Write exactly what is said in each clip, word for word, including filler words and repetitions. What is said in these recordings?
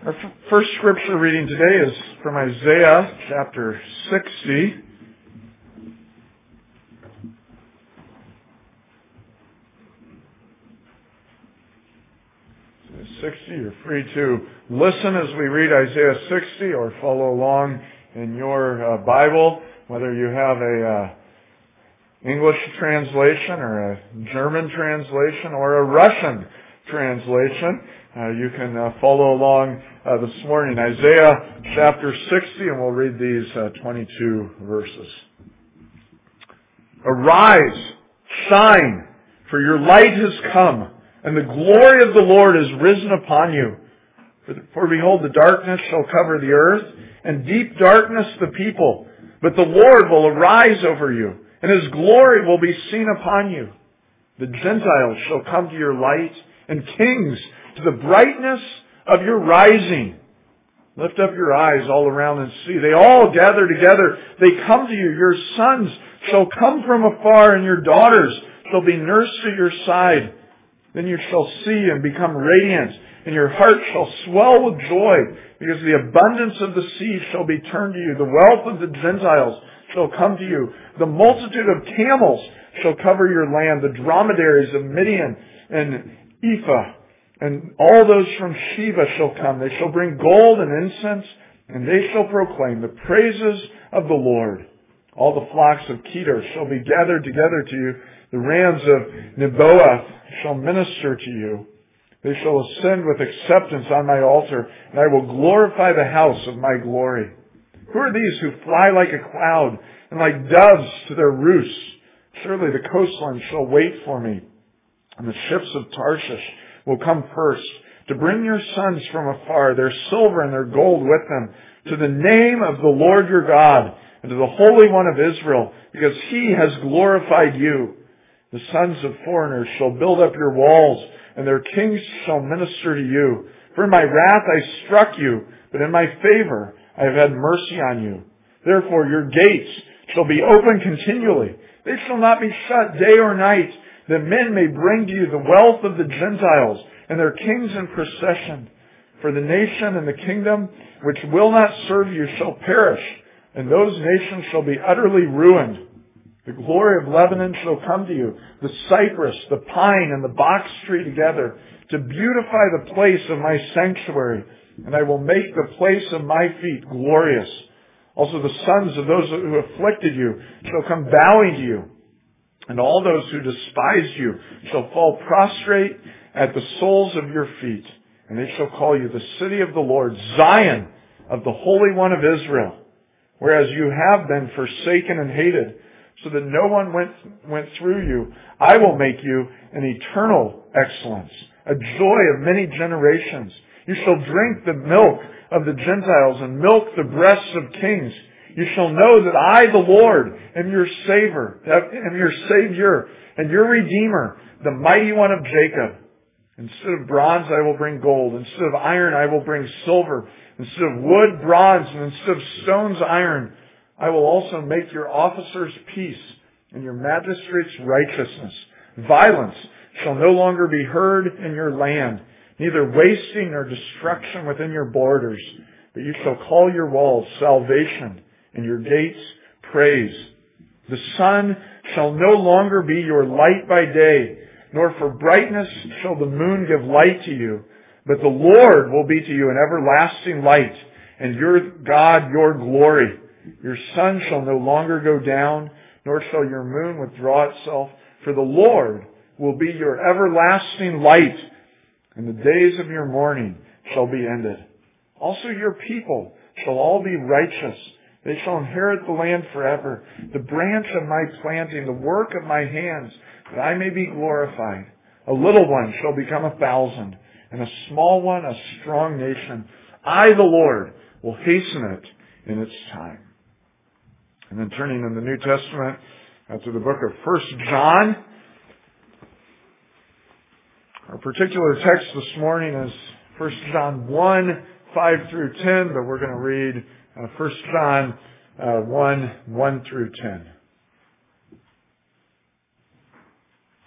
Our f- first scripture reading today is from Isaiah chapter sixty. sixty, you're free to listen as we read Isaiah sixty or follow along in your uh, Bible, whether you have a uh, English translation or a German translation or a Russian translation. Uh, you can uh, follow along uh, this morning. Isaiah chapter sixty, and we'll read these uh, twenty-two verses. Arise, shine, for your light has come, and the glory of the Lord is risen upon you. For, the, for behold, the darkness shall cover the earth, and deep darkness the people. But the Lord will arise over you, and His glory will be seen upon you. The Gentiles shall come to your light, and kings to the brightness of your rising. Lift up your eyes all around and see. They all gather together. They come to you. Your sons shall come from afar, and your daughters shall be nursed at your side. Then you shall see and become radiant, and your heart shall swell with joy, because the abundance of the sea shall be turned to you. The wealth of the Gentiles shall come to you. The multitude of camels shall cover your land. The dromedaries of Midian and Ephah, and all those from Sheba shall come. They shall bring gold and incense, and they shall proclaim the praises of the Lord. All the flocks of Kedar shall be gathered together to you. The rams of Nebaioth shall minister to you. They shall ascend with acceptance on my altar, and I will glorify the house of my glory. Who are these who fly like a cloud, and like doves to their roosts? Surely the coastland shall wait for me, and the ships of Tarshish will come first, to bring your sons from afar, their silver and their gold with them, to the name of the Lord your God, and to the Holy One of Israel, because He has glorified you. The sons of foreigners shall build up your walls, and their kings shall minister to you. For in my wrath I struck you, but in my favor I have had mercy on you. Therefore your gates shall be open continually. They shall not be shut day or night, that men may bring to you the wealth of the Gentiles, and their kings in procession. For the nation and the kingdom which will not serve you shall perish, and those nations shall be utterly ruined. The glory of Lebanon shall come to you, the cypress, the pine, and the box tree together, to beautify the place of my sanctuary, and I will make the place of my feet glorious. Also the sons of those who afflicted you shall come bowing to you, and all those who despise you shall fall prostrate at the soles of your feet, and they shall call you the city of the Lord, Zion of the Holy One of Israel. Whereas you have been forsaken and hated, so that no one went, went through you, I will make you an eternal excellence, a joy of many generations. You shall drink the milk of the Gentiles and milk the breasts of kings. You shall know that I, the Lord, am your Savior, am your Savior, and your Redeemer, the mighty one of Jacob. Instead of bronze, I will bring gold. Instead of iron, I will bring silver. Instead of wood, bronze. And instead of stones, iron. I will also make your officers peace, and your magistrates righteousness. Violence shall no longer be heard in your land, neither wasting nor destruction within your borders. But you shall call your walls salvation, and your gates praise. The sun shall no longer be your light by day, nor for brightness shall the moon give light to you. But the Lord will be to you an everlasting light, and your God your glory. Your sun shall no longer go down, nor shall your moon withdraw itself, for the Lord will be your everlasting light, and the days of your mourning shall be ended. Also your people shall all be righteous. They shall inherit the land forever, the branch of my planting, the work of my hands, that I may be glorified. A little one shall become a thousand, and a small one a strong nation. I, the Lord, will hasten it in its time. And then turning in the New Testament uh, to the book of First John. Our particular text this morning is First John one, five through ten, but we're going to read uh, First John uh, one, one through ten.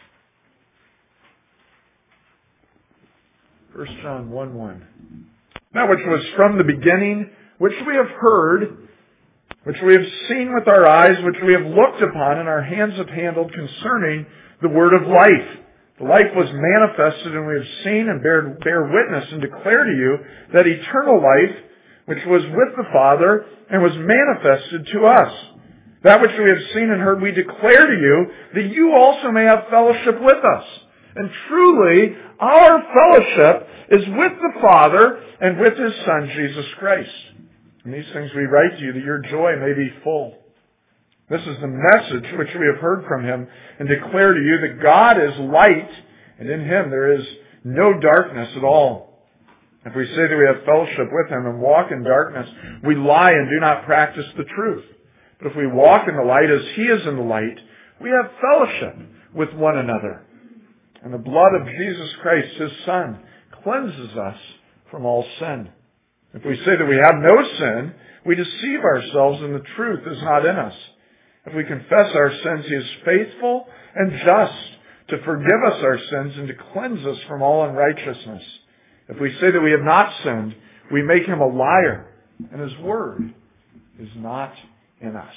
First John one, one. That which was from the beginning, which we have heard, which we have seen with our eyes, which we have looked upon, and our hands have handled concerning the word of life. The life was manifested, and we have seen and bear, bear witness and declare to you that eternal life, which was with the Father and was manifested to us. That which we have seen and heard we declare to you, that you also may have fellowship with us. And truly, our fellowship is with the Father and with His Son, Jesus Christ. And these things we write to you, that your joy may be full. This is the message which we have heard from Him and declare to you that God is light, and in Him there is no darkness at all. If we say that we have fellowship with Him and walk in darkness, we lie and do not practice the truth. But if we walk in the light as He is in the light, we have fellowship with one another. And the blood of Jesus Christ, His Son, cleanses us from all sin. If we say that we have no sin, we deceive ourselves and the truth is not in us. If we confess our sins, He is faithful and just to forgive us our sins and to cleanse us from all unrighteousness. If we say that we have not sinned, we make Him a liar, and His word is not in us.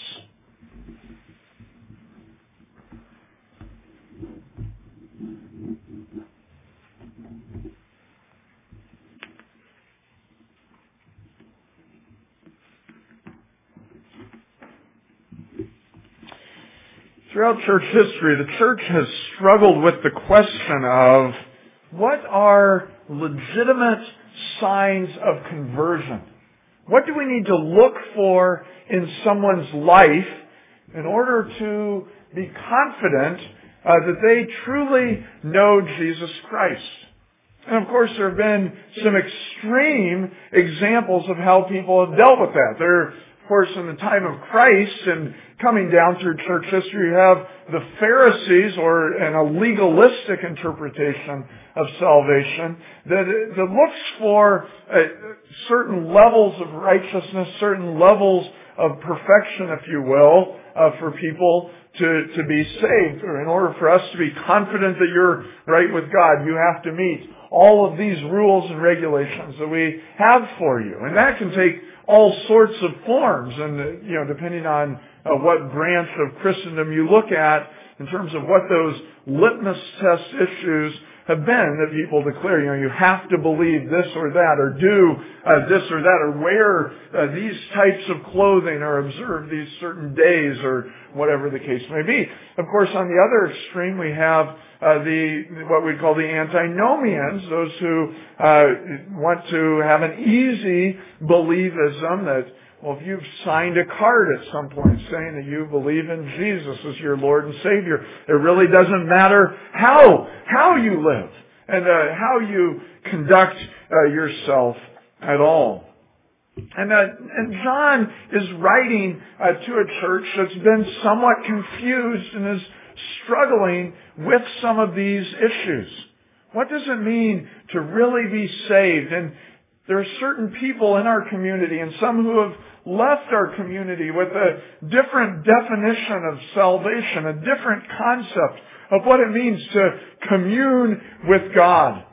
Throughout church history, the church has struggled with the question of what are legitimate signs of conversion? What do we need to look for in someone's life in order to be confident uh, that they truly know Jesus Christ? And of course, there have been some extreme examples of how people have dealt with that. There, of course, in the time of Christ and coming down through church history, you have the Pharisees, or an, a legalistic interpretation of salvation that, that looks for uh, certain levels of righteousness, certain levels of perfection, if you will, uh, for people to, to be saved. Or in order for us to be confident that you're right with God, you have to meet all of these rules and regulations that we have for you. And that can take all sorts of forms, and, you know, depending on uh, what branch of Christendom you look at in terms of what those litmus test issues have been that people declare, you know, you have to believe this or that, or do uh, this or that, or wear uh, these types of clothing, or observe these certain days, or whatever the case may be. Of course, on the other extreme, we have uh, the what we call the antinomians, those who uh, want to have an easy believism that, well, if you've signed a card at some point saying that you believe in Jesus as your Lord and Savior, it really doesn't matter how how you live and uh, how you conduct uh, yourself at all. And, uh, and John is writing uh, to a church that's been somewhat confused and is struggling with some of these issues. What does it mean to really be saved? And there are certain people in our community, and some who have left our community with a different definition of salvation, a different concept of what it means to commune with God.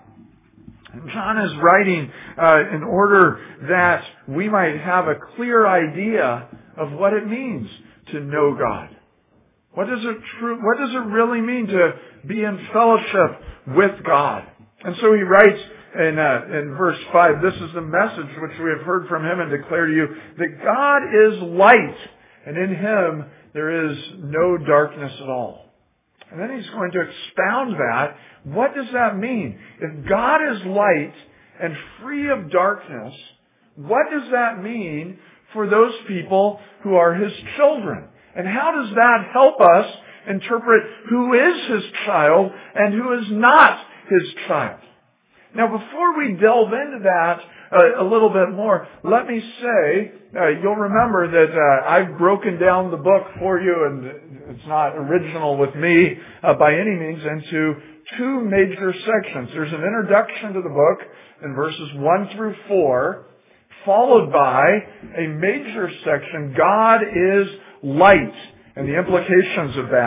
And John is writing uh, in order that we might have a clear idea of what it means to know God. What does it true? What does it really mean to be in fellowship with God? And so he writes in, uh, in verse five, this is the message which we have heard from Him and declare to you, that God is light, and in Him there is no darkness at all. And then he's going to expound that. What does that mean? If God is light and free of darkness, what does that mean for those people who are His children? And how does that help us interpret who is His child and who is not His child? Now, before we delve into that uh, a little bit more, let me say, uh, you'll remember that uh, I've broken down the book for you, and it's not original with me uh, by any means, into two major sections. There's an introduction to the book in verses one through four, followed by a major section, God is light, and the implications of that.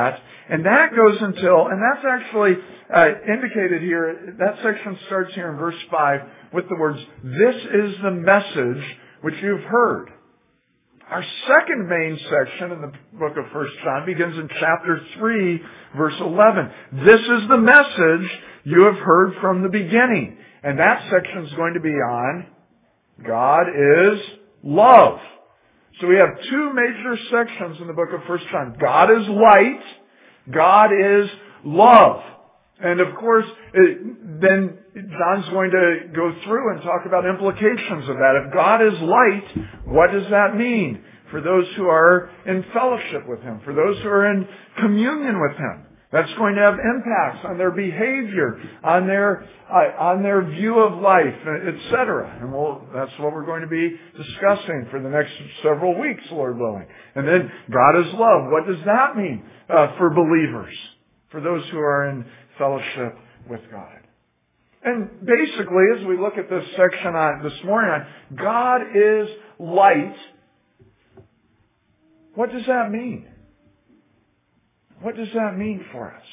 And that goes until, and that's actually uh, indicated here, that section starts here in verse five with the words, "This is the message which you've heard." Our second main section in the book of First John begins in chapter three, verse eleven. "This is the message you have heard from the beginning." And that section is going to be on God is love. So we have two major sections in the book of First John. God is light. God is love. And of course, it, then John's going to go through and talk about implications of that. If God is light, what does that mean for those who are in fellowship with Him, for those who are in communion with Him? That's going to have impacts on their behavior, on their uh, on their view of life, et cetera. And we'll, that's what we're going to be discussing for the next several weeks, Lord willing. And then God is love. What does that mean uh, for believers, for those who are in fellowship with God? And basically, as we look at this section on this morning on God is light, what does that mean? What does that mean for us?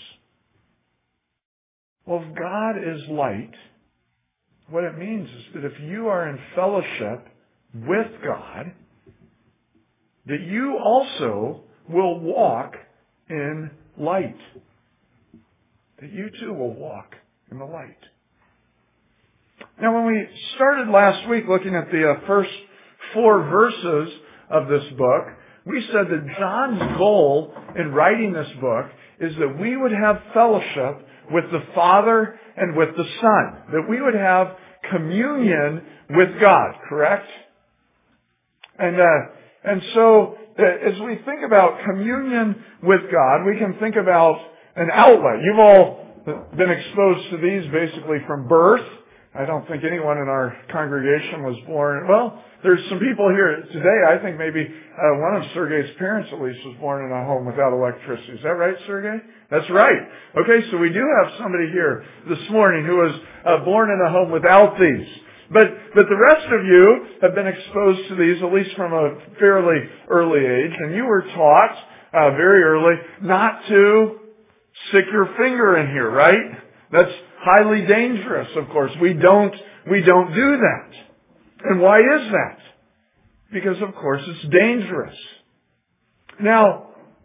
Well, if God is light, what it means is that if you are in fellowship with God, that you also will walk in light. That you too will walk in the light. Now, when we started last week looking at the uh, first four verses of this book, we said that John's goal in writing this book is that we would have fellowship with the Father and with the Son. That we would have communion with God, correct? And uh, and so, uh, as we think about communion with God, we can think about an outlet. You've all been exposed to these basically from birth. I don't think anyone in our congregation was born. Well, there's some people here today. I think maybe uh, one of Sergei's parents at least was born in a home without electricity. Is that right, Sergei? That's right. Okay, so we do have somebody here this morning who was uh, born in a home without these. But but the rest of you have been exposed to these at least from a fairly early age, and you were taught uh, very early not to stick your finger in here, right? That's highly dangerous, of course. We don't, we don't do that. And why is that? Because, of course, it's dangerous. Now,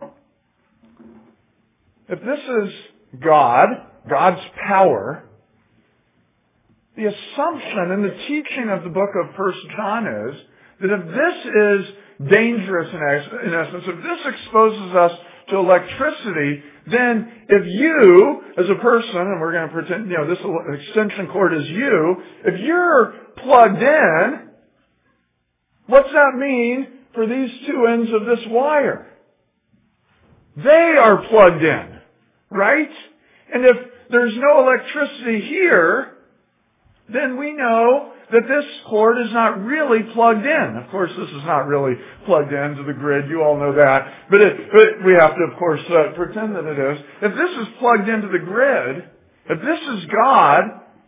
if this is God, God's power, the assumption and the teaching of the book of First John is that if this is dangerous in essence, if this exposes us to electricity, then if you, as a person, and we're going to pretend, you know, this extension cord is you, if you're plugged in, what's that mean for these two ends of this wire? They are plugged in, right? And if there's no electricity here, then we know that this cord is not really plugged in. Of course, this is not really plugged into the grid. You all know that. But, it, but we have to, of course, uh, pretend that it is. If this is plugged into the grid, if this is God,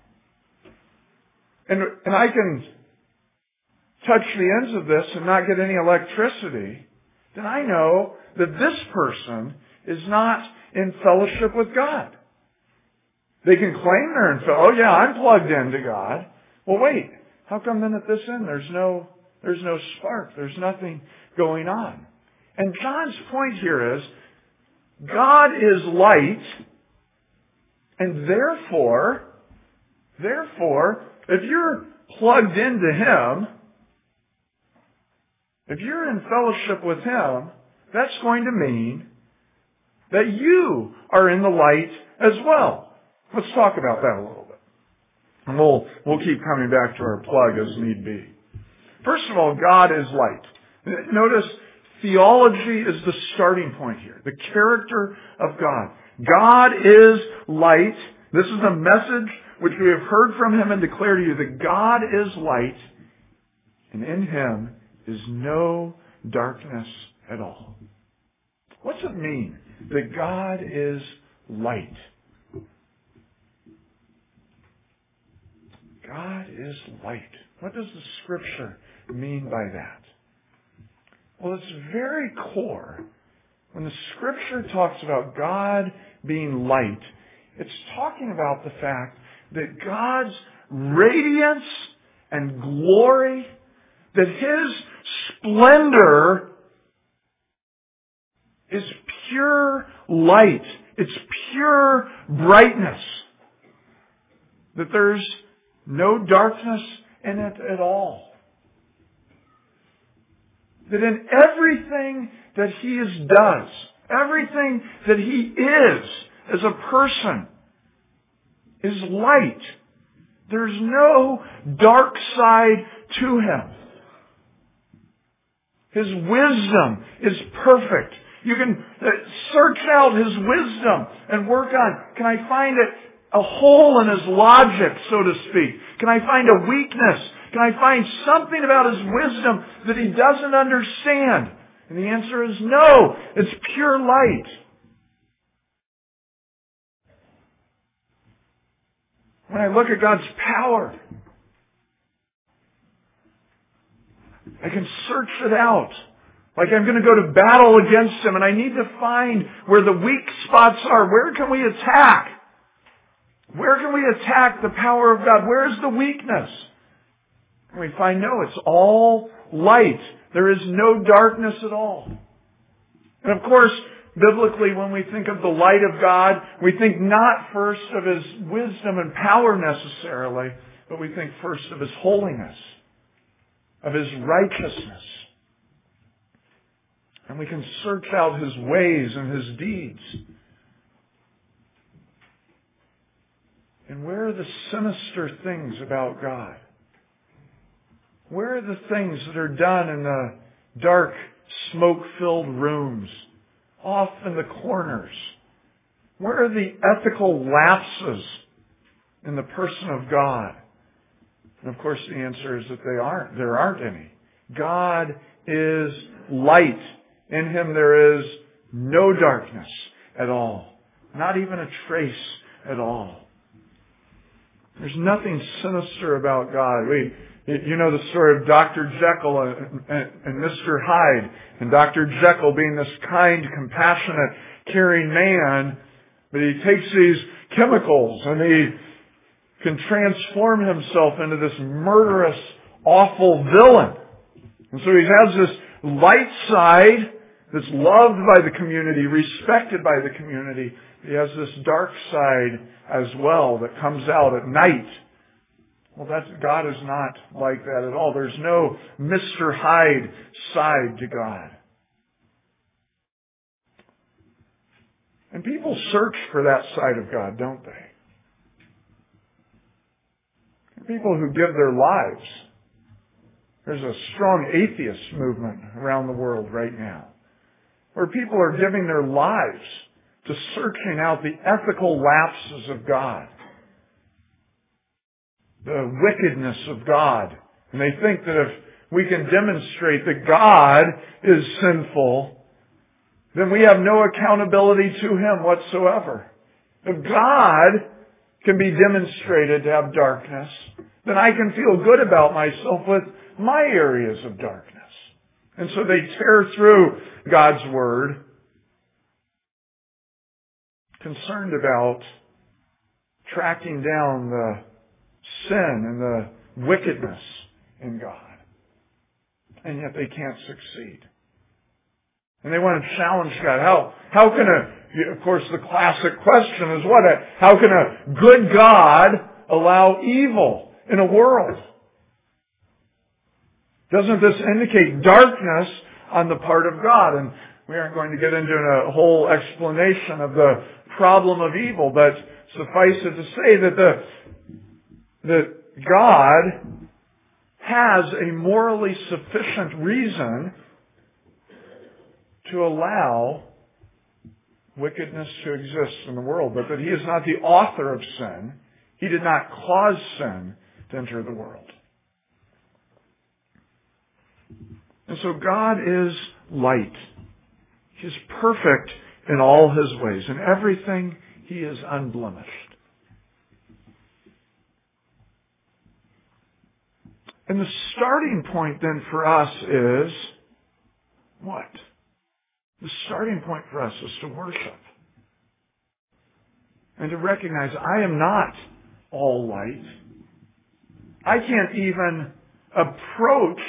and, and I can touch the ends of this and not get any electricity, then I know that this person is not in fellowship with God. They can claim they're in fellowship. Oh yeah, I'm plugged into God. Well, wait. How come then at this end there's no there's no spark? There's nothing going on. And John's point here is God is light, and therefore, therefore, if you're plugged into Him, if you're in fellowship with Him, that's going to mean that you are in the light as well. Let's talk about that a little bit. And we'll, we'll keep coming back to our plug as need be. First of all, God is light. Notice theology is the starting point here. The character of God. God is light. This is a message which we have heard from Him and declare to you that God is light, and in Him is no darkness at all. What's it mean that God is light? God is light. What does the Scripture mean by that? Well, its very core, when the Scripture talks about God being light, it's talking about the fact that God's radiance and glory, that His splendor is pure light. It's pure brightness. That there's no darkness in it at all. That in everything that He is, does, everything that He is as a person is light. There's no dark side to Him. His wisdom is perfect. You can search out His wisdom and work on, can I find a, a hole in His logic, so to speak? Can I find a weakness? Can I find something about His wisdom that He doesn't understand? And the answer is no. It's pure light. When I look at God's power, I can search it out. Like I'm going to go to battle against Him and I need to find where the weak spots are. Where can we attack? Where can we attack the power of God? Where is the weakness? And we find, no, it's all light. There is no darkness at all. And of course, biblically, when we think of the light of God, we think not first of His wisdom and power necessarily, but we think first of His holiness, of His righteousness. And we can search out His ways and His deeds. And where are the sinister things about God? Where are the things that are done in the dark, smoke-filled rooms, off in the corners? Where are the ethical lapses in the person of God? And of course the answer is that they aren't. There aren't any. God is light. In Him there is no darkness at all. Not even a trace at all. There's nothing sinister about God. We, you know the story of Doctor Jekyll and, and, and Mister Hyde. And Doctor Jekyll being this kind, compassionate, caring man, but he takes these chemicals and he can transform himself into this murderous, awful villain. And so he has this light side that's loved by the community, respected by the community. He has this dark side as well that comes out at night. Well, that's, God is not like that at all. There's no Mister Hyde side to God. And people search for that side of God, don't they? People who give their lives. There's a strong atheist movement around the world right now, where people are giving their lives to searching out the ethical lapses of God, the wickedness of God. And they think that if we can demonstrate that God is sinful, then we have no accountability to Him whatsoever. If God can be demonstrated to have darkness, then I can feel good about myself with my areas of darkness. And so they tear through God's Word, concerned about tracking down the sin and the wickedness in God. And yet they can't succeed. And they want to challenge God. How, how can a, of course the classic question is what? How can a good God allow evil in a world? Doesn't this indicate darkness on the part of God? And we aren't going to get into a whole explanation of the problem of evil, but suffice it to say that the, that God has a morally sufficient reason to allow wickedness to exist in the world, but that He is not the author of sin. He did not cause sin to enter the world. And so God is light. He is perfect in all His ways. In everything, He is unblemished. And the starting point then for us is what? The starting point for us is to worship. And to recognize I am not all light. I can't even approach,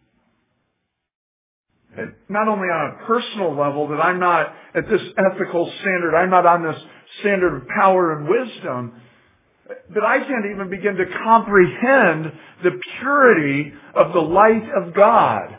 not only on a personal level, that I'm not at this ethical standard, I'm not on this standard of power and wisdom, but I can't even begin to comprehend the purity of the light of God,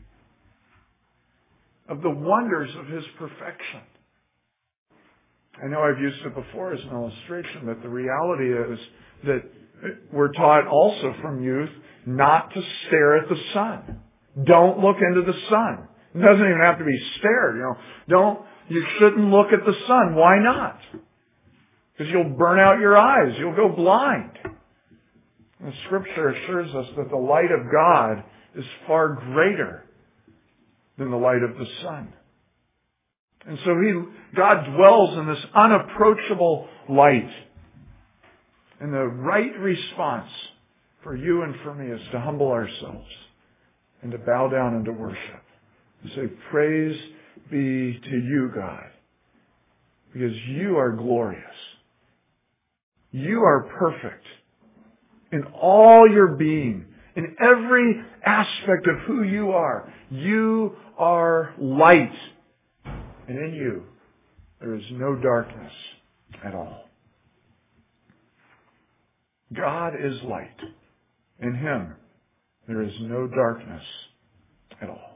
of the wonders of His perfection. I know I've used it before as an illustration, but the reality is that we're taught also from youth not to stare at the sun. Don't look into the sun. It doesn't even have to be stared, you know. Don't, you shouldn't look at the sun. Why not? Because you'll burn out your eyes. You'll go blind. The Scripture assures us that the light of God is far greater than the light of the sun. And so He, God dwells in this unapproachable light. And the right response for you and for me is to humble ourselves and to bow down and to worship. To say, praise be to you, God, because you are glorious. You are perfect in all your being, in every aspect of who you are. You are light. And in you, there is no darkness at all. God is light. In Him, there is no darkness at all.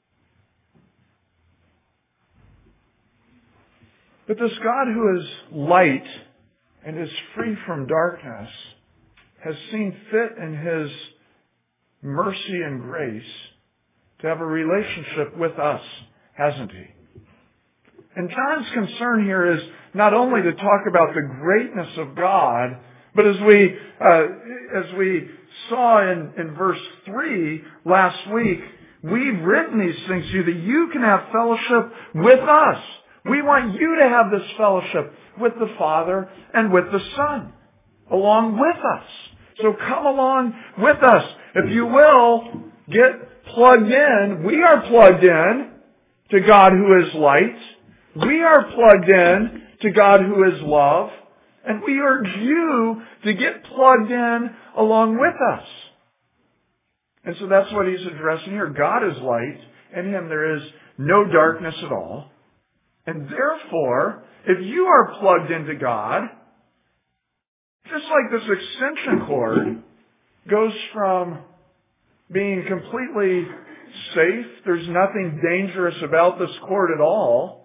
But this God who is light and is free from darkness has seen fit in His mercy and grace to have a relationship with us, hasn't He? And John's concern here is not only to talk about the greatness of God, but as we uh, as we saw in, in verse three last week, we've written these things to you that you can have fellowship with us. We want you to have this fellowship with the Father and with the Son, along with us. So come along with us. If you will, get plugged in. We are plugged in to God who is light. We are plugged in to God who is love. And we urge you to get plugged in along with us. And so that's what he's addressing here. God is light. In Him there is no darkness at all. And therefore, if you are plugged into God, just like this extension cord goes from being completely safe, there's nothing dangerous about this cord at all,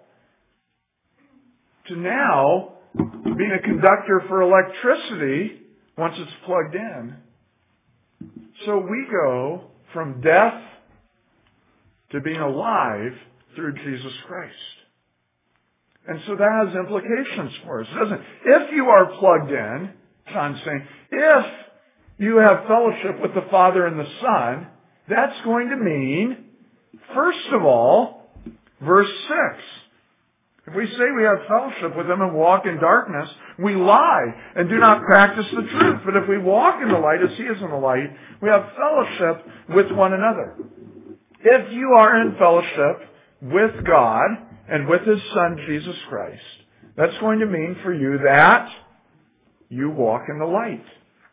to now being a conductor for electricity once it's plugged in. So we go from death to being alive through Jesus Christ. And so that has implications for us, doesn't it? If you are plugged in, John's saying, if you have fellowship with the Father and the Son, that's going to mean, first of all, verse six. If we say we have fellowship with Him and walk in darkness, we lie and do not practice the truth. But if we walk in the light as He is in the light, we have fellowship with one another. If you are in fellowship with God and with His Son, Jesus Christ, that's going to mean for you that you walk in the light.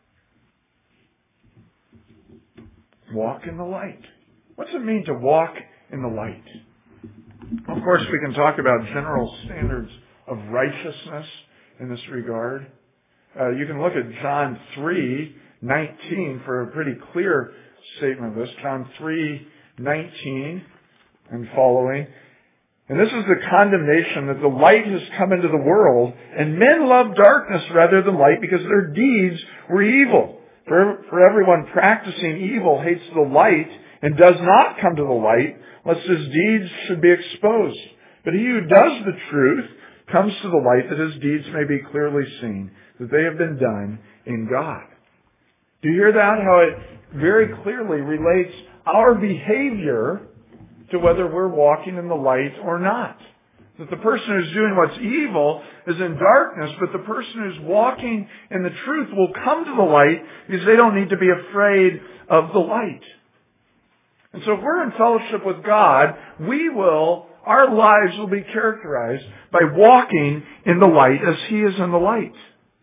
Walk in the light. What's it mean to walk in the light? Of course, we can talk about general standards of righteousness in this regard. Uh, you can look at John three nineteen for a pretty clear statement of this. John three nineteen and following. And this is the condemnation that the light has come into the world, and men love darkness rather than light because their deeds were evil. For, for everyone practicing evil hates the light and does not come to the light, lest his deeds should be exposed. But he who does the truth comes to the light that his deeds may be clearly seen, that they have been done in God. Do you hear that? How it very clearly relates our behavior to whether we're walking in the light or not. That the person who's doing what's evil is in darkness, but the person who's walking in the truth will come to the light because they don't need to be afraid of the light. And so if we're in fellowship with God, we will our lives will be characterized by walking in the light as He is in the light.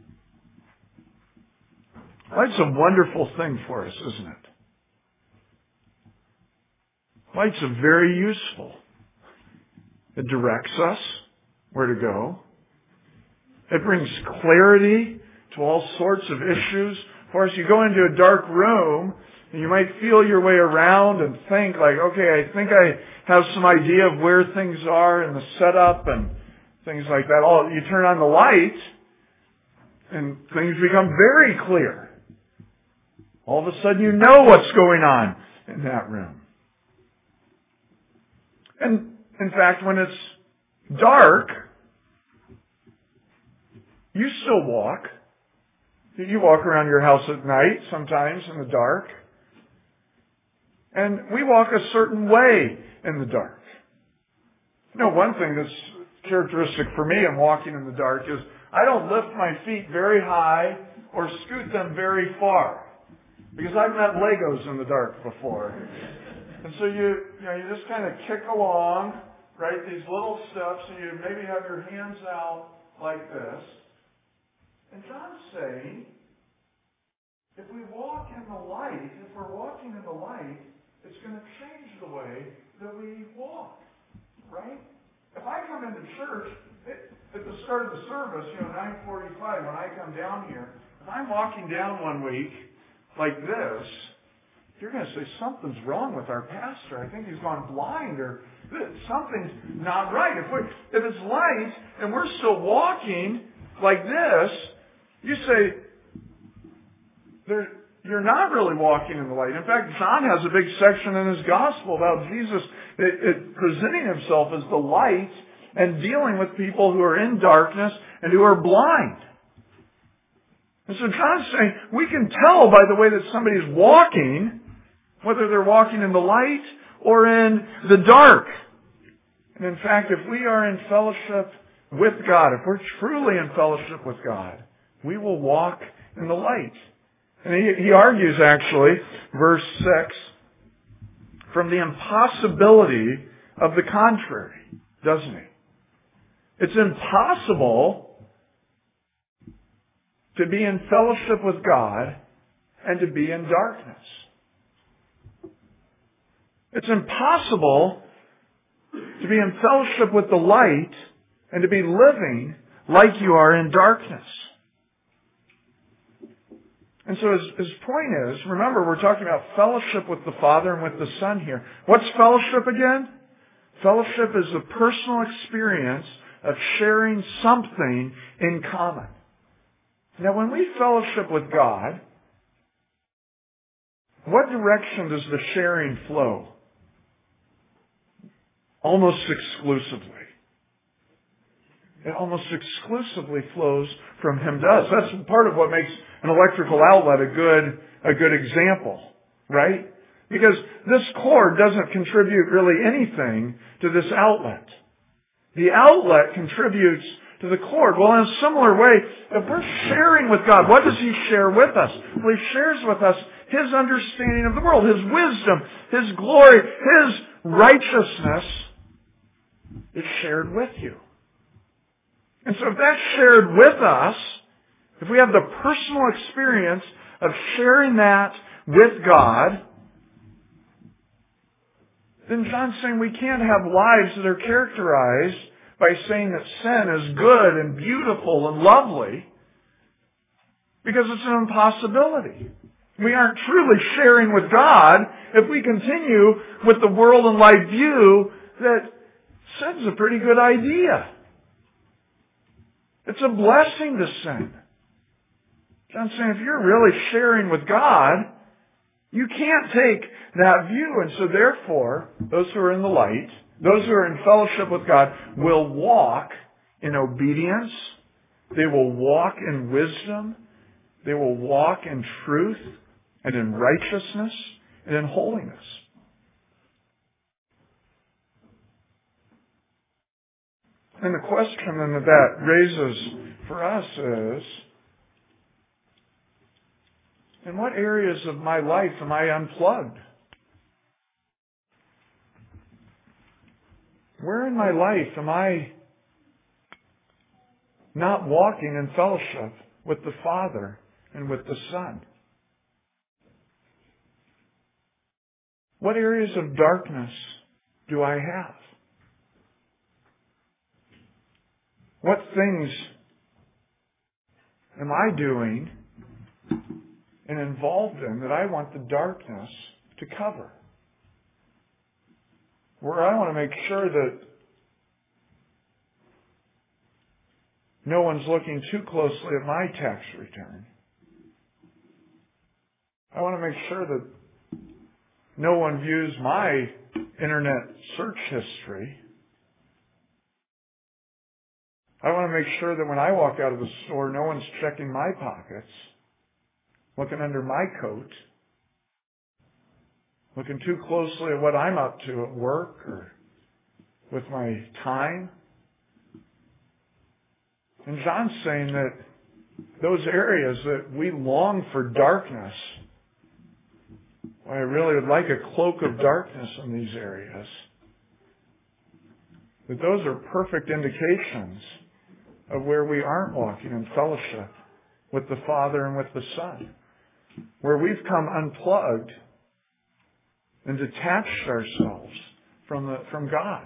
Light's a wonderful thing for us, isn't it? Light's a very useful. It directs us where to go. It brings clarity to all sorts of issues. Of course, you go into a dark room and you might feel your way around and think like, okay, I think I have some idea of where things are and the setup and things like that. All you turn on the light and things become very clear. All of a sudden you know what's going on in that room. And in fact, when it's dark, you still walk. You walk around your house at night, sometimes in the dark. And we walk a certain way in the dark. You know, one thing that's characteristic for me in walking in the dark is I don't lift my feet very high or scoot them very far. Because I've met Legos in the dark before. And so you, you know, you just kind of kick along, right, these little steps, and you maybe have your hands out like this. And John's saying, if we walk in the light, if we're walking in the light, it's going to change the way that we walk, right? If I come into church, it, at the start of the service, you know, nine forty-five, when I come down here, if I'm walking down one week like this, you're going to say, something's wrong with our pastor. I think he's gone blind or something's not right. If, we, if it's light and we're still walking like this, you say, there, you're not really walking in the light. In fact, John has a big section in his gospel about Jesus it, it, presenting himself as the light and dealing with people who are in darkness and who are blind. And so John's saying, we can tell by the way that somebody's walking, whether they're walking in the light or in the dark. And in fact, if we are in fellowship with God, if we're truly in fellowship with God, we will walk in the light. And he, he argues actually, verse six, from the impossibility of the contrary, doesn't he? It's impossible to be in fellowship with God and to be in darkness. It's impossible to be in fellowship with the light and to be living like you are in darkness. And so his, his point is, remember, we're talking about fellowship with the Father and with the Son here. What's fellowship again? Fellowship is the personal experience of sharing something in common. Now, when we fellowship with God, what direction does the sharing flow? Almost exclusively. It almost exclusively flows from Him to us. That's part of what makes an electrical outlet a good, a good example, right? Because this cord doesn't contribute really anything to this outlet. The outlet contributes to the cord. Well, in a similar way, if we're sharing with God, what does He share with us? Well, He shares with us His understanding of the world, His wisdom, His glory, His righteousness is shared with you. And so if that's shared with us, if we have the personal experience of sharing that with God, then John's saying we can't have lives that are characterized by saying that sin is good and beautiful and lovely, because it's an impossibility. We aren't truly sharing with God if we continue with the world and life view that sin's a pretty good idea. It's a blessing to sin. John's saying if you're really sharing with God, you can't take that view. And so therefore, those who are in the light, those who are in fellowship with God, will walk in obedience. They will walk in wisdom. They will walk in truth and in righteousness and in holiness. And the question then that that raises for us is, in what areas of my life am I unplugged? Where in my life am I not walking in fellowship with the Father and with the Son? What areas of darkness do I have? What things am I doing and involved in that I want the darkness to cover? Where I want to make sure that no one's looking too closely at my tax return. I want to make sure that no one views my internet search history. I want to make sure that when I walk out of the store, no one's checking my pockets, looking under my coat, looking too closely at what I'm up to at work or with my time. And John's saying that those areas that we long for darkness, well, I really would like a cloak of darkness in these areas, that those are perfect indications of where we aren't walking in fellowship with the Father and with the Son, where we've come unplugged and detached ourselves from the, from God.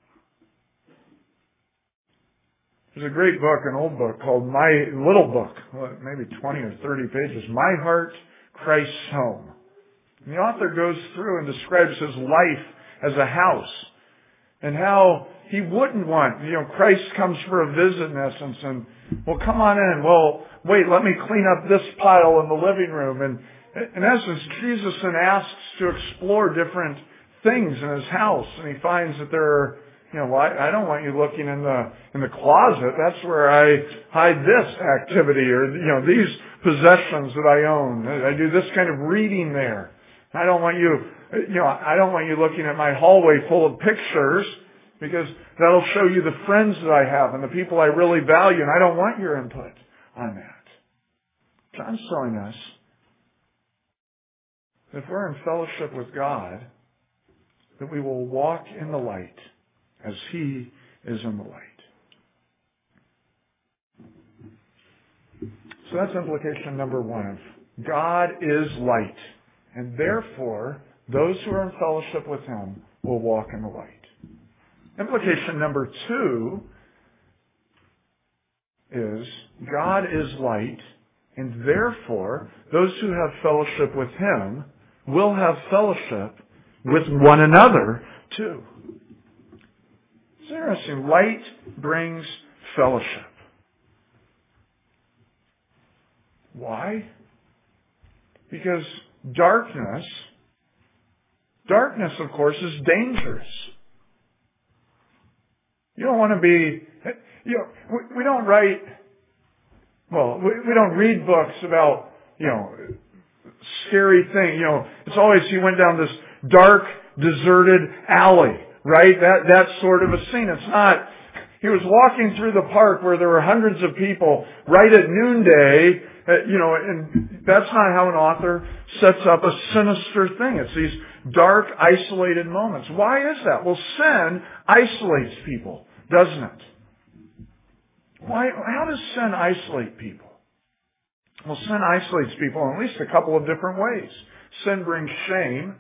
There's a great book, an old book called My Little Book, maybe twenty or thirty pages, My Heart, Christ's Home. And the author goes through and describes his life as a house and how he wouldn't want, you know, Christ comes for a visit in essence and, well, come on in. Well, wait, let me clean up this pile in the living room. And in essence, Jesus then asks to explore different things in his house, and he finds that there are, you know, well, I, I don't want you looking in the in the closet. That's where I hide this activity or, you know, these possessions that I own. I do this kind of reading there. I don't want you, you know, I don't want you looking at my hallway full of pictures because that'll show you the friends that I have and the people I really value, and I don't want your input on that. John's telling us if we're in fellowship with God, that we will walk in the light as He is in the light. So that's implication number one. God is light, and therefore those who are in fellowship with Him will walk in the light. Implication number two is God is light, and therefore those who have fellowship with Him will have fellowship with one another too. It's interesting. Light brings fellowship. Why? Because darkness, darkness of course is dangerous. You don't want to be, you know, we, we don't write, well, we, we don't read books about, you know, scary thing. You know, it's always he went down this dark, deserted alley, right? That that sort of a scene. It's not. He was walking through the park where there were hundreds of people right at noonday. Uh, you know, and that's not how an author sets up a sinister thing. It's these dark, isolated moments. Why is that? Well, sin isolates people, doesn't it? Why? How does sin isolate people? Well, sin isolates people in at least a couple of different ways. Sin brings shame.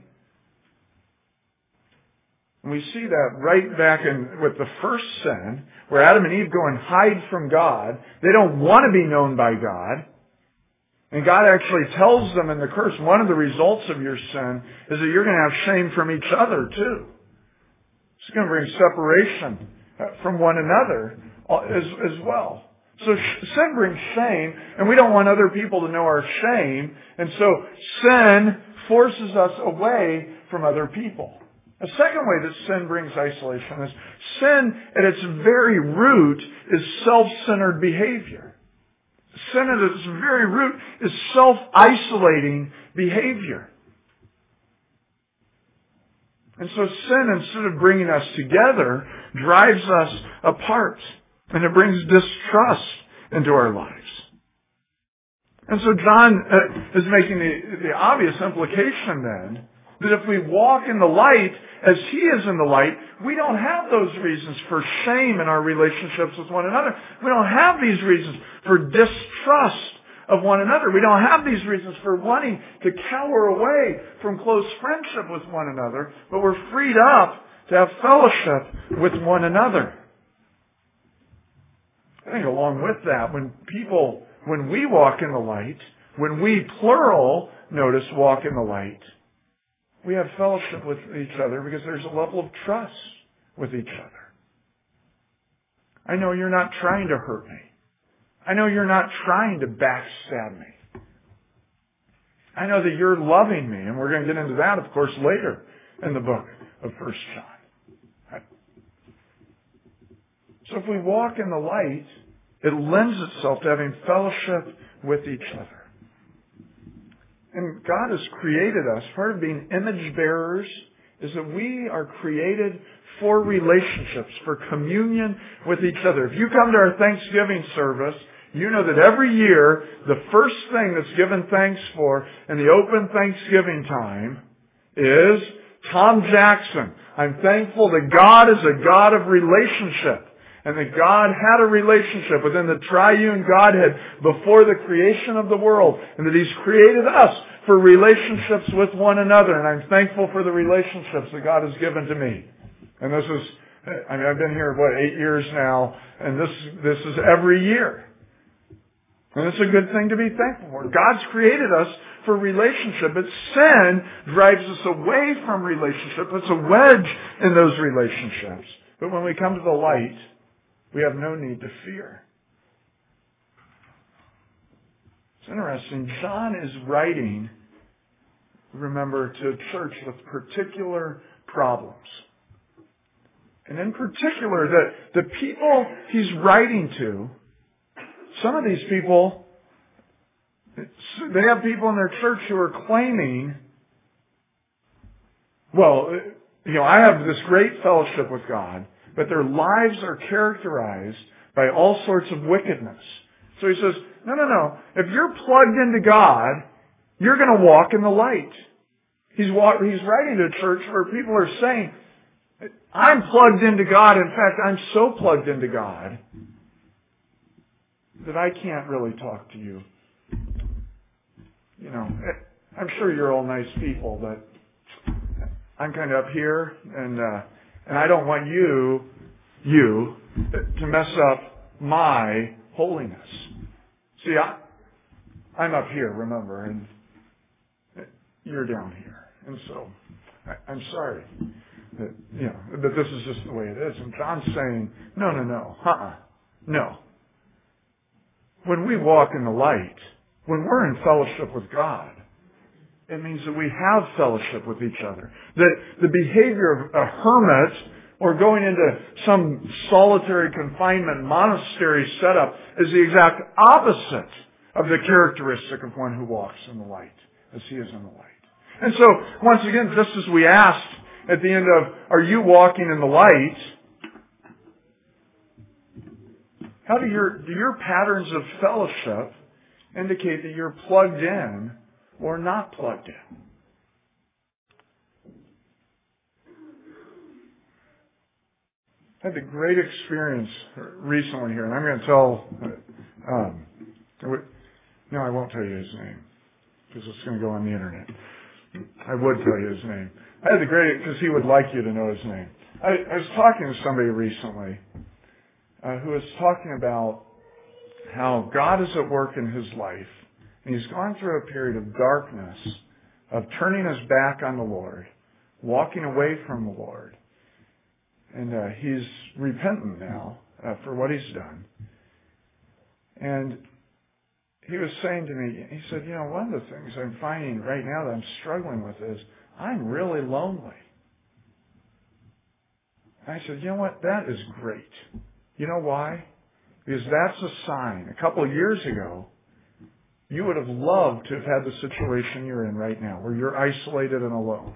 And we see that right back in with the first sin, where Adam and Eve go and hide from God. They don't want to be known by God. And God actually tells them in the curse, one of the results of your sin is that you're going to have shame from each other too. It's going to bring separation from one another as, as well. So sin brings shame, and we don't want other people to know our shame, and so sin forces us away from other people. A second way that sin brings isolation is sin at its very root is self-centered behavior. Sin at its very root is self-isolating behavior. And so sin, instead of bringing us together, drives us apart. And it brings distrust into our lives. And so John uh, is making the, the obvious implication then That if we walk in the light as He is in the light, we don't have those reasons for shame in our relationships with one another. We don't have these reasons for distrust of one another. We don't have these reasons for wanting to cower away from close friendship with one another, but we're freed up to have fellowship with one another. I think along with that, when people, when we walk in the light, when we, plural, notice, walk in the light, we have fellowship with each other because there's a level of trust with each other. I know you're not trying to hurt me. I know you're not trying to backstab me. I know that you're loving me, and we're going to get into that, of course, later in the book of First John. So if we walk in the light, it lends itself to having fellowship with each other. And God has created us, part of being image bearers is that we are created for relationships, for communion with each other. If you come to our Thanksgiving service, you know that every year, the first thing that's given thanks for in the open Thanksgiving time is Tom Jackson. I'm thankful that God is a God of relationship, and that God had a relationship within the triune Godhead before the creation of the world, and that He's created us for relationships with one another, and I'm thankful for the relationships that God has given to me. And this is, I mean, I've been here, what, eight years now, and this, this is every year. And it's a good thing to be thankful for. God's created us for relationship, but sin drives us away from relationship. It's a wedge in those relationships. But when we come to the light, we have no need to fear. It's interesting. John is writing, remember, to a church with particular problems. And in particular, the, the people he's writing to, some of these people, they have people in their church who are claiming, well, you know, I have this great fellowship with God, but their lives are characterized by all sorts of wickedness. So he says, no, no, no. If you're plugged into God, you're going to walk in the light. He's walk, he's writing to a church where people are saying, I'm plugged into God. In fact, I'm so plugged into God that I can't really talk to you. You know, I'm sure you're all nice people, but I'm kind of up here, and uh, and I don't want you, you, to mess up my holiness. See, I, I'm up here, remember, and you're down here, and so I, I'm sorry that you know that this is just the way it is. And John's saying, no, no, no, uh-uh, no. When we walk in the light, when we're in fellowship with God, it means that we have fellowship with each other. That the behavior of a hermit or going into some solitary confinement monastery setup is the exact opposite of the characteristic of one who walks in the light, as he is in the light. And so, once again, just as we asked at the end of, are you walking in the light? How do your, do your patterns of fellowship indicate that you're plugged in or not plugged in? I had a great experience recently here, and I'm going to tell, um, no, I won't tell you his name, because it's going to go on the internet. I would tell you his name. I had the great, because he would like you to know his name. I, I was talking to somebody recently uh, who was talking about how God is at work in his life, and he's gone through a period of darkness, of turning his back on the Lord, walking away from the Lord. And uh, he's repentant now uh, for what he's done. And he was saying to me, he said, you know, one of the things I'm finding right now that I'm struggling with is I'm really lonely. And I said, you know what? That is great. You know why? Because that's a sign. A couple of years ago, you would have loved to have had the situation you're in right now, where you're isolated and alone.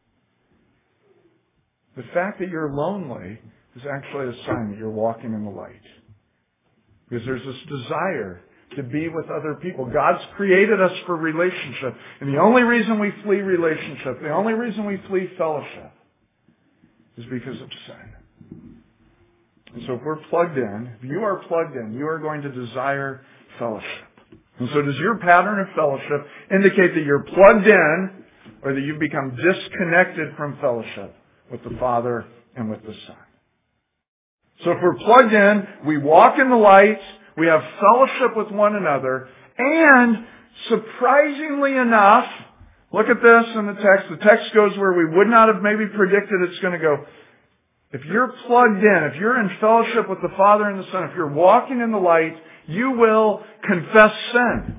The fact that you're lonely is actually a sign that you're walking in the light. Because there's this desire to be with other people. God's created us for relationship. And the only reason we flee relationship, the only reason we flee fellowship, is because of sin. And so if we're plugged in, if you are plugged in, you are going to desire fellowship. And so does your pattern of fellowship indicate that you're plugged in, or that you've become disconnected from fellowship with the Father and with the Son? So if we're plugged in, we walk in the light, we have fellowship with one another, and surprisingly enough, look at this in the text. The text goes where we would not have maybe predicted it's going to go. If you're plugged in, if you're in fellowship with the Father and the Son, if you're walking in the light, you will confess sin.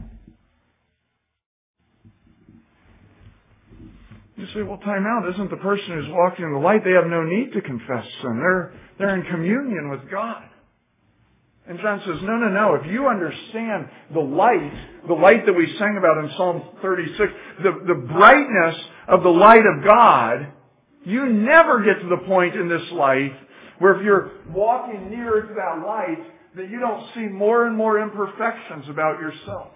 You say, well, time out. Isn't the person who's walking in the light, they have no need to confess sin. They're, they're in communion with God. And John says, no, no, no. If you understand the light, the light that we sang about in Psalm thirty-six, the, the brightness of the light of God, you never get to the point in this life where if you're walking nearer to that light, that you don't see more and more imperfections about yourself.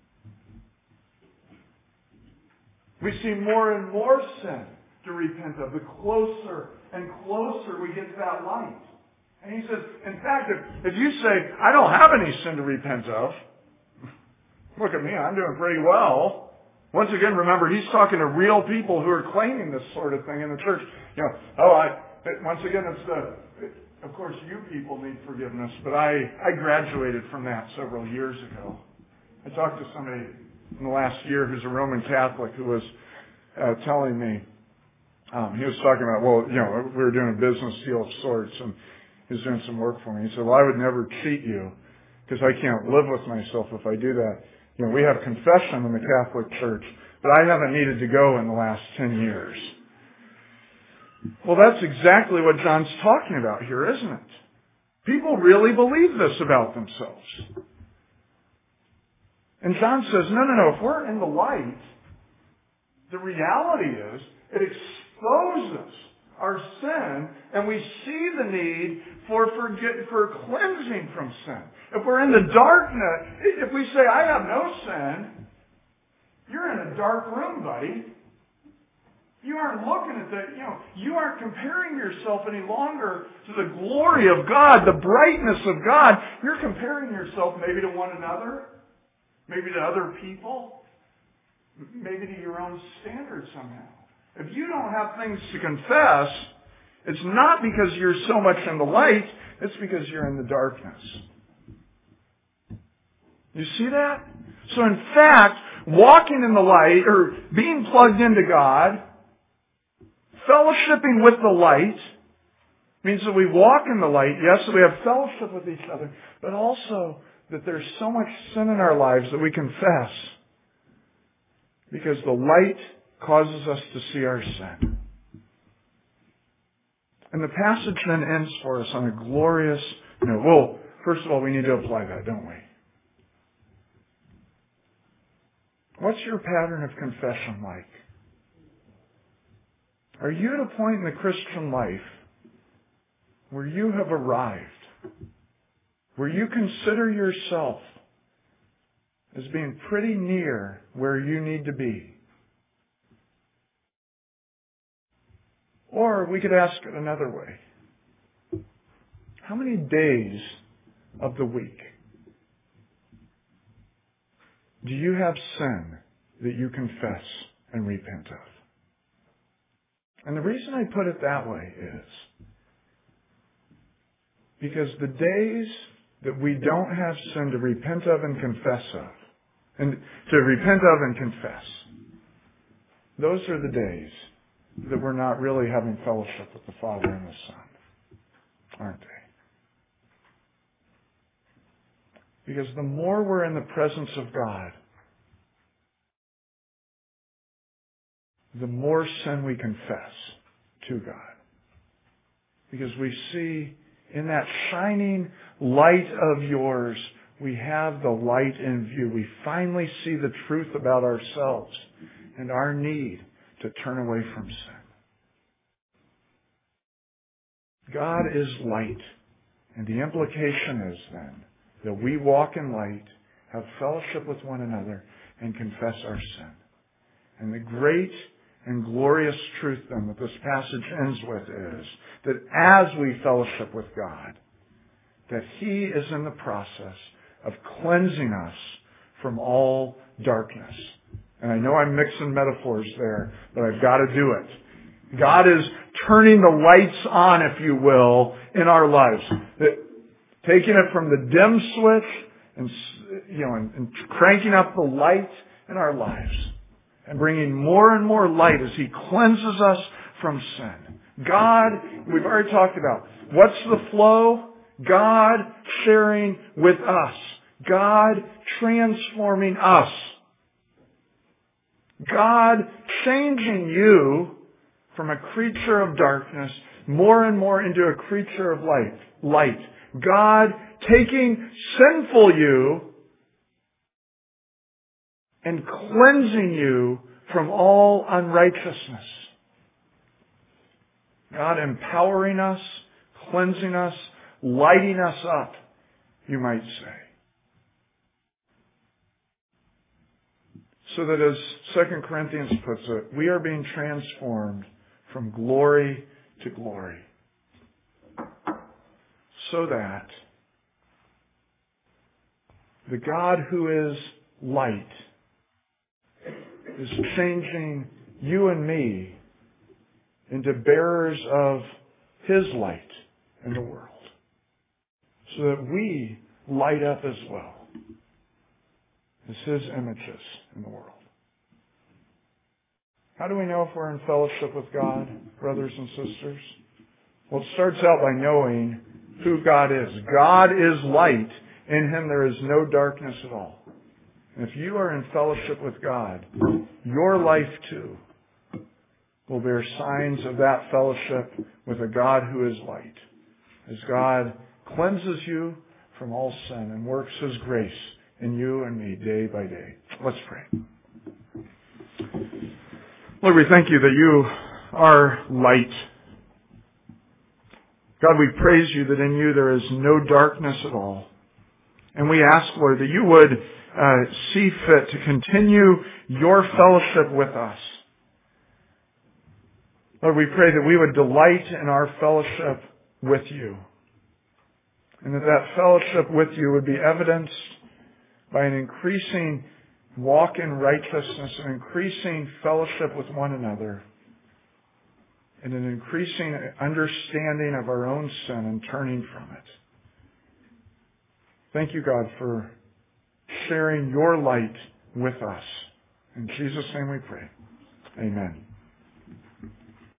We see more and more sin to repent of the closer and closer we get to that light. And he says, in fact, if, if you say, I don't have any sin to repent of, look at me, I'm doing pretty well. Once again, remember, he's talking to real people who are claiming this sort of thing in the church. You know, oh, I, once again, it's the, it, of course, you people need forgiveness, but I, I graduated from that several years ago. I talked to somebody in the last year who's a Roman Catholic who was uh, telling me, um, he was talking about, well, you know, we were doing a business deal of sorts, and he was doing some work for me. He said, well, I would never cheat you because I can't live with myself if I do that. You know, we have confession in the Catholic Church, but I haven't needed to go in the last ten years. Well, that's exactly what John's talking about here, isn't it? People really believe this about themselves. And John says, no, no, no, if we're in the light, the reality is it exposes our sin, and we see the need for forget, for cleansing from sin. If we're in the darkness, if we say, I have no sin, you're in a dark room, buddy. You aren't looking at that, you know, you aren't comparing yourself any longer to the glory of God, the brightness of God. You're comparing yourself maybe to one another, maybe to other people, maybe to your own standards somehow. If you don't have things to confess, it's not because you're so much in the light, it's because you're in the darkness. You see that? So in fact, walking in the light, or being plugged into God, fellowshipping with the light, means that we walk in the light, yes, that we have fellowship with each other, but also that there's so much sin in our lives that we confess. Because the light causes us to see our sin. And the passage then ends for us on a glorious note. Well, first of all, we need to apply that, don't we? What's your pattern of confession like? Are you at a point in the Christian life where you have arrived, where you consider yourself as being pretty near where you need to be? Or we could ask it another way. How many days of the week do you have sin that you confess and repent of? And the reason I put it that way is because the days that we don't have sin to repent of and confess of, and to repent of and confess, those are the days that we're not really having fellowship with the Father and the Son, aren't they? Because the more we're in the presence of God, the more sin we confess to God. Because we see in that shining light of yours, we have the light in view. We finally see the truth about ourselves and our need to turn away from sin. God is light. And the implication is then that we walk in light have fellowship with one another, and confess our sin. And the great and glorious truth then that this passage ends with is that as we fellowship with God, that He is in the process of cleansing us from all darkness. And I know I'm mixing metaphors there, but I've got to do it. God is turning the lights on, if you will, in our lives. That, taking it from the dim switch and, you know, and, and cranking up the light in our lives. And bringing more and more light as He cleanses us from sin. God, we've already talked about, what's the flow? God sharing with us. God transforming us. God changing you from a creature of darkness more and more into a creature of light. Light. God taking sinful you and cleansing you from all unrighteousness. God empowering us, cleansing us, lighting us up, you might say. So that as Second Corinthians puts it, we are being transformed from glory to glory. So that the God who is light is changing you and me into bearers of His light in the world. So that we light up as well as His images in the world. How do we know if we're in fellowship with God, brothers and sisters? Well, it starts out by knowing who God is. God is light. In Him there is no darkness at all. And if you are in fellowship with God, your life too will bear signs of that fellowship with a God who is light. As God cleanses you from all sin and works His grace in you and me day by day. Let's pray. Lord, we thank You that You are light. God, we praise You that in You there is no darkness at all. And we ask, Lord, that You would uh, see fit to continue Your fellowship with us. Lord, we pray that we would delight in our fellowship with You. And that that fellowship with You would be evidenced by an increasing walk in righteousness, an increasing fellowship with one another, and an increasing understanding of our own sin and turning from it. Thank You, God, for sharing Your light with us. In Jesus' name we pray. Amen.